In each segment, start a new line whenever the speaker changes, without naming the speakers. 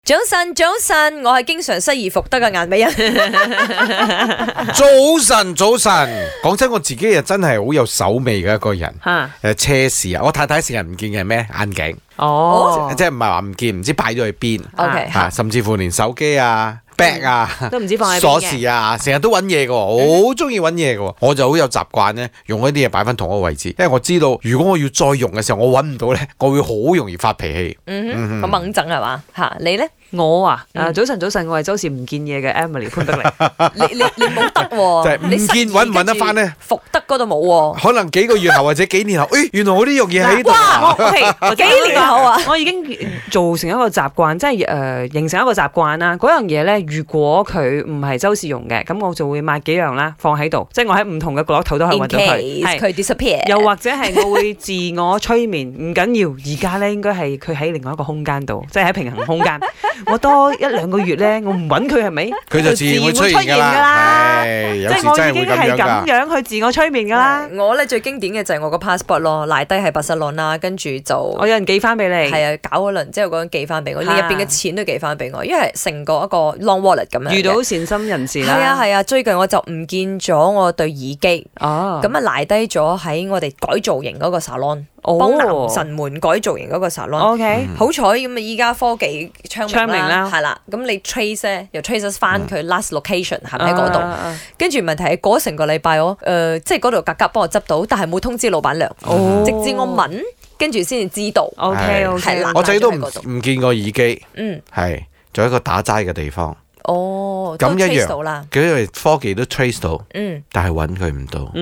早晨，早晨，我係經常失而復得嘅顏美人。
早晨，早晨。講真，我自己又真係好有手尾嘅一個人。車匙啊，我太太成日唔見嘅係咩？眼鏡。
哦，
即係唔係話唔見，唔知擺咗去邊。
OK，
甚至乎連手機啊、bag 啊，
都唔知放喺邊嘅
鎖匙啊，成日都揾嘢嘅，好中意揾嘢嘅。我就好有習慣咧，用一啲嘢擺翻同一個位置，因為我知道如果我要再用嘅時候，我揾唔到咧，我會好容易發脾氣。
咁猛整係嘛？嚇你咧？
我啊，早晨，早晨，我係周時唔見嘢嘅 Emily 潘德利。
你冇得喎，
就係唔見揾唔揾得翻咧？
復得嗰度冇喎。
可能幾個月後或者幾年後，原來我呢樣嘢喺度。
哇，
幾年後啊？
我已經做成一個習慣，即係形成一個習慣啦。嗰樣嘢咧，如果佢唔係周時用嘅，咁我就會買幾樣啦，放喺度，即係我喺唔同嘅角落頭都可以揾到佢。
佢 disappear。
又或者係我會自我催眠，唔緊要。而家咧應該係佢喺另外一個空間度，即係喺平衡空間。我多一兩個月咧，我唔揾佢係咪？
佢就自然會出現㗎啦。
即係我已經係咁樣去自我催眠㗎啦。
我咧最經典嘅就係我個 passport 咯，賴低喺巴塞羅那，跟住就
我有人寄翻俾你。
係啊，搞嗰輪之後嗰人寄翻俾我，連入邊嘅錢都寄翻俾我，因為成個一個 long wallet 咁樣。
遇到善心人士啦。
係啊係啊，最近我就唔見咗我對耳機。
哦。
咁啊賴低咗喺我哋改造型嗰個 salon。幫男神們改造型嗰個 salon， 好彩咁啊！依家科技昌明啦，係啦，咁你 trace 咧又 trace 翻佢 last location 係咪喺嗰度？跟住問題係過成個禮拜即係嗰度格格幫我執到，但係冇通知老闆娘，直至我問，跟住先至知道。
係
我仔都唔見過耳機，係仲有一個打齋嘅地方。
哦，
咁一樣，佢因為科技都 trace 到，但係揾佢唔到。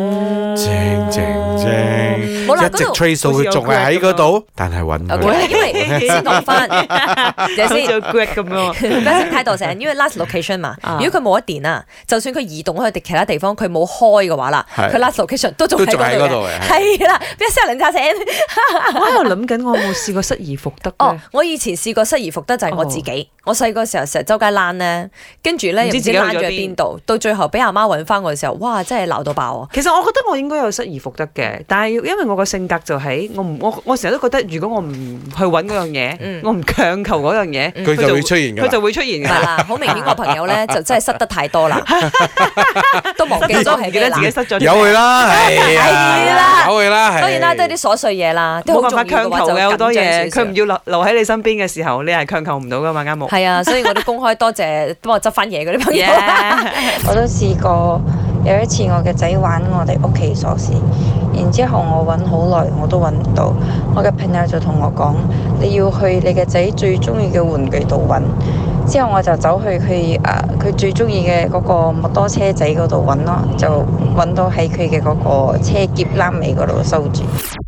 正，一直 trace 到佢仲係喺嗰度，但係揾佢。
因為先講翻，
有先做 grad 咁樣，
太多成，因為 last location 嘛。如果佢冇一電啊，就算佢移動去其他地方，佢冇開嘅話啦，佢 last location 都仲喺嗰度嘅。係啦，邊一聲零炸醒。
我喺度諗緊，我有冇試過失而復得咧？
我以前試過失而復得就係我自己。我細個時候成日周街躝咧，跟住咧又唔知躝咗喺邊度，到最後俾阿媽揾翻我嘅時候，哇！真係鬧到爆啊！
其實我覺得我應該有失而復得嘅，但係因為我個性格就係我成日都覺得，如果我唔去揾嗰樣嘢，我唔強求嗰樣嘢，
佢就會出現㗎。
佢就會出現㗎。
係啦，好明顯個朋友咧就真係失得太多啦，都忘記咗係
記得自己失咗。
有佢啦，係
啦，
有佢啦，
當然啦，都係啲瑣碎嘢啦，
冇辦法強求嘅好多嘢，佢唔要留喺你身邊嘅時候，你係強求唔到㗎嘛，啱冇？
係啊，所以我都公開多謝幫我執翻嘢嗰啲朋友。
我都試過有一次，我嘅仔玩我哋屋企鎖匙，然之後我揾好耐我都揾唔到，我嘅朋友就同我講，你要去你嘅仔最中意嘅玩具度揾。之後我就走去佢最中意嘅嗰個摩托車仔嗰度揾咯，就揾到喺佢嘅嗰個車喼欄尾嗰度收住。